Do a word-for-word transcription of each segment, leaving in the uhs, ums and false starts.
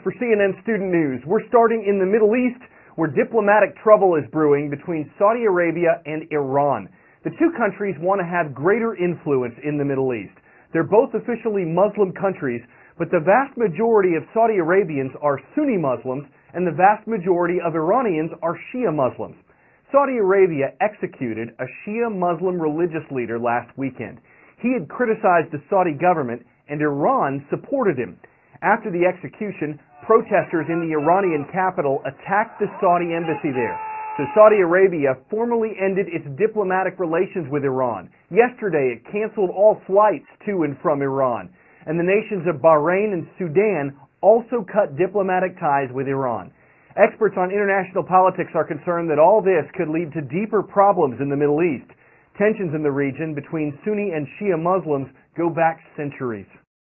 for C N N Student News. We're starting in the Middle East, where diplomatic trouble is brewing between Saudi Arabia and Iran. The two countries want to have greater influence in the Middle East. They're both officially Muslim countries, but the vast majority of Saudi Arabians are Sunni Muslims, and the vast majority of Iranians are Shia Muslims. Saudi Arabia executed a Shia Muslim religious leader last weekend. He had criticized the Saudi government, and Iran supported him. After the execution, protesters in the Iranian capital attacked the Saudi embassy there. So Saudi Arabia formally ended its diplomatic relations with Iran. Yesterday, it canceled all flights to and from Iran. And the nations of Bahrain and Sudan also cut diplomatic ties with Iran. Experts on international politics are concerned that all this could lead to deeper problems in the Middle East. Tensions in the region between Sunni and Shia Muslims go back centuries.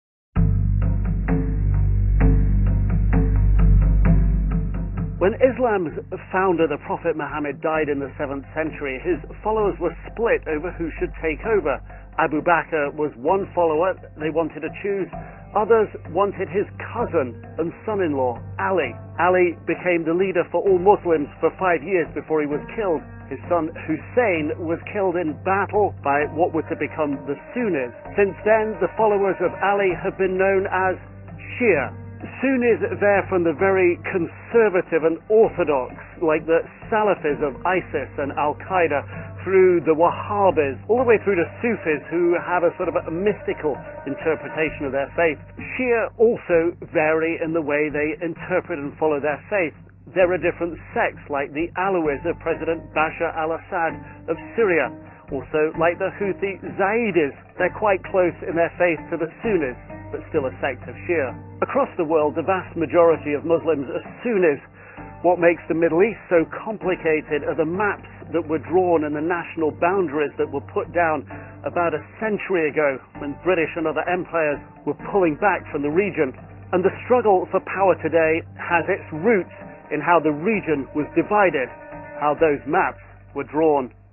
When Islam's founder, the Prophet Muhammad, died in the seventh century, his followers were split over who should take over. Abu Bakr was one follower they wanted to choose. Others wanted his cousin and son-in-law, Ali. Ali became the leader for all Muslims for five years before he was killed. His son Hussein was killed in battle by what were to become the Sunnis. Since then, the followers of Ali have been known as Shia. Sunnis there from the very conservative and orthodox, like the Salafis of ISIS and Al-Qaeda, through the Wahhabis, all the way through to Sufis, who have a sort of a mystical interpretation of their faith. Shia also vary in the way they interpret and follow their faith. There are different sects, like the Alawites of President Bashar al-Assad of Syria, also like the Houthi Zaydis. They're quite close in their faith to the Sunnis, but still a sect of Shia. Across the world, the vast majority of Muslims are Sunnis. What makes the Middle East so complicated are the maps that were drawn and the national boundaries that were put down about a century ago when British and other empires were pulling back from the region. And the struggle for power today has its roots in how the region was divided, how those maps were drawn.